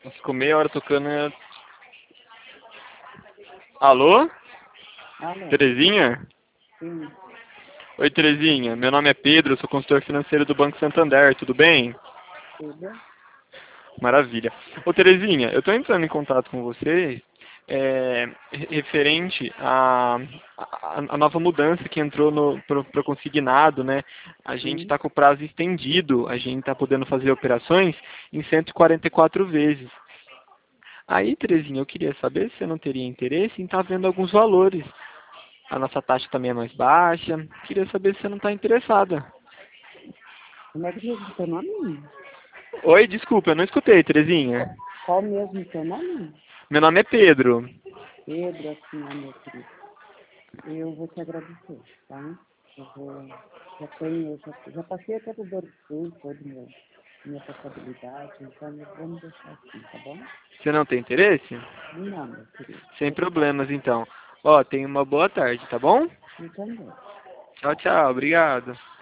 Ficou meia hora tocando. Alô? Alô? Terezinha? Sim, Oi, Terezinha. Meu nome é Pedro, eu sou consultor financeiro do Banco Santander, tudo bem? tudo? Maravilha. Ô, Terezinha, eu estou entrando em contato com você referente à nova mudança que entrou para o consignado, né? A gente Sim. está com o prazo estendido, a gente está podendo fazer operações em 144 vezes. Aí, Terezinha, eu queria saber se você não teria interesse em estar vendo alguns valores. A nossa taxa também é mais baixa. Queria saber se você não está interessada. Como é que diz o seu nome? Oi, desculpa, eu não escutei, Terezinha. Qual mesmo o seu nome? Meu nome é Pedro. Pedro, assim, meu querido. Eu vou te agradecer, tá? Eu vou. Já passei até pro Banco Sul, toda minha passabilidade, então vamos deixar assim, tá bom? Você não tem interesse? Não, meu querido. Sem Obrigada. problemas, então. Ó, tenha uma boa tarde, tá bom? Eu também. Tchau, tchau. Obrigado.